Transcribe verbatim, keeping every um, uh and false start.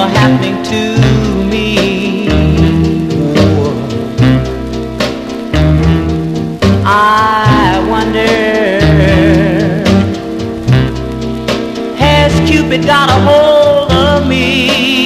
happening to me. Oh, I wonder, has Cupid got a hold of me?